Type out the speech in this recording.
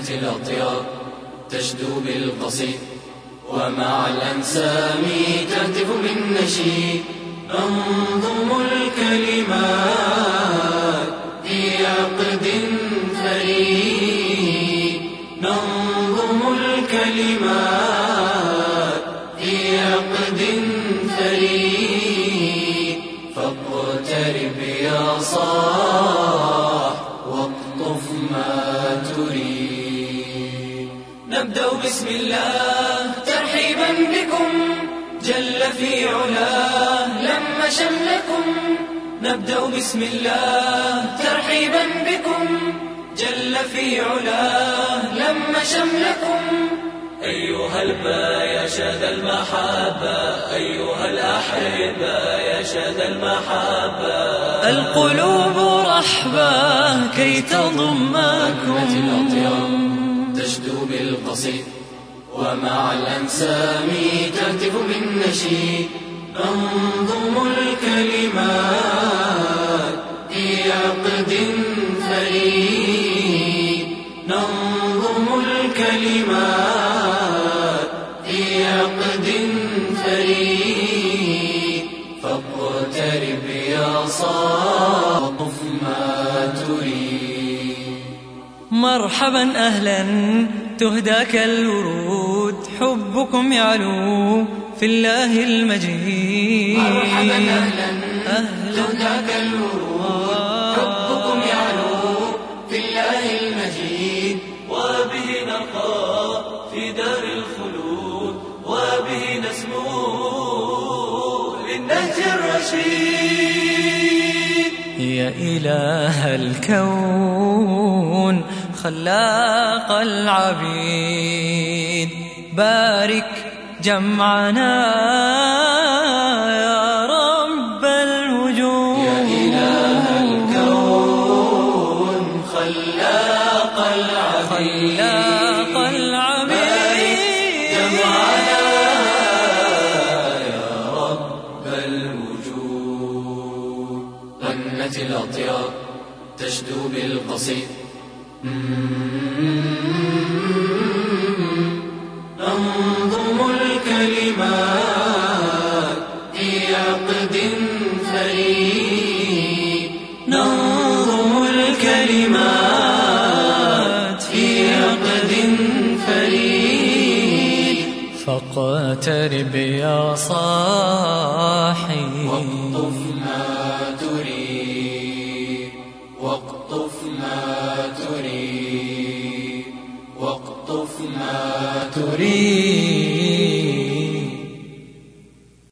غنت الأطيار تشدو بالقصيد، ومع الأنسام تهتف بالنشيد. ننظم الكلمات في عقد فريد، ننظم الكلمات في عقد فريد. فاقترب يا صاح واقطف ما تريد. نبدأ بسم الله ترحيبا بكم، جل في علاه لم شملكم. نبدأ بسم الله ترحيبا بكم، جل في علاه لم شملكم. أيها البايا شاد المحبة، أيها الأحبة يا شاد المحبة. القلوب رحبة كي تضمكم، تشدو بالقصيد، ومع الأنسام تهتف بالنشيد. ننظم الكلمات في عقد فريد، ننظم الكلمات في عقد فريد. فاقترب يا صاح ما تريد. مرحبا أهلا تهداك الورود، حبكم يعلو في الله المجيد. مرحبا أهلا تهداك الورود، حبكم يعلو في الله المجيد. وبه نرقى في دار الخلود، وبه نسمو للنهج الرشيد. يا إله الكون خلاق العبيد، بارك جمعنا يا رب الوجود. يا إله الكون خلاق العبيد، جمعنا يا رب الوجود. غنت الأطيار تشدو بالقصيد، ننظم الكلمات في عقد فريد، ننظم الكلمات في عقد فريد. فاقترب يا صاحي